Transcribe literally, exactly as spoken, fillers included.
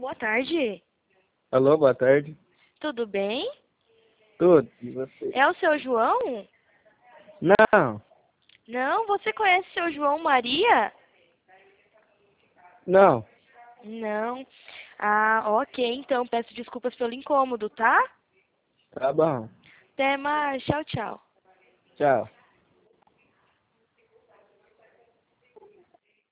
boa tarde. Alô, boa tarde. Tudo bem? Tudo, e você? É o seu João? Não, Não, você conhece o seu João Maria? não. Não. Ah, ok, então peço desculpas pelo incômodo, tá? Tá bom. Até mais, tchau, tchau. Tchau.